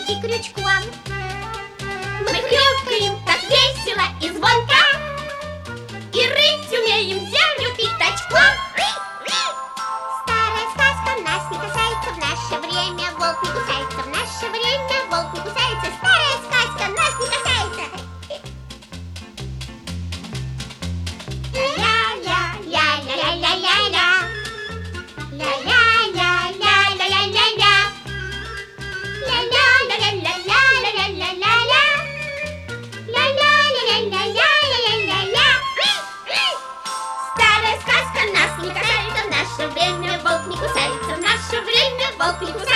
нитки крючком. Мы хрюкаем так весело и звонко, и рыть умеем землю пятачком. Старая сказка нас не касается, в наше время волк не кусается, в наше время волк не кусается. Старая сказка нас не касается. Ля-ля-ля-ля-ля-ля-ля-ля. Ля-ля-ля-ля-ля-ля-ля-ля. Ля-ля-ля-ля-ля-ля-ля-ля-ля. Ля-ля-ля-ля-ля-ля-ля-ля-ля. Старая сказка нас не касается, в наше время волк не кусается, в наше время волк не кусается.